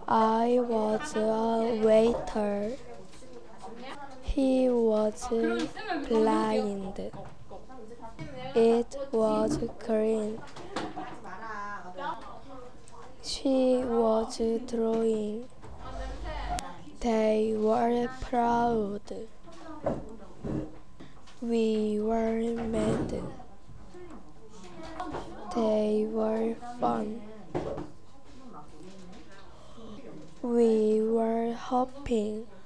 I was a waiter. He was blind. It was green. She was drawing. They were proud. We were mad. They were fun. We were hopping.